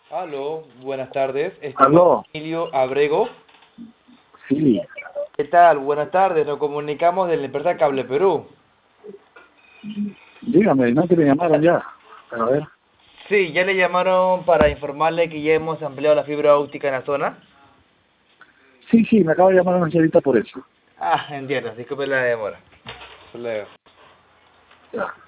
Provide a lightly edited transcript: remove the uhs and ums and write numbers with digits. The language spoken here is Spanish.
Aló, buenas tardes. Aló, Emilio Abrego. sí, ¿Qué tal? Buenas tardes. Nos comunicamos de la empresa Cable Perú. dígame, no que me llamaron ya. A ver, Sí, ya le llamaron para informarle que ya hemos ampliado la fibra óptica en la zona. sí, sí, me acaba de llamar una señorita por eso. Ah, entiendo. Disculpe la demora. Hasta luego. Ya.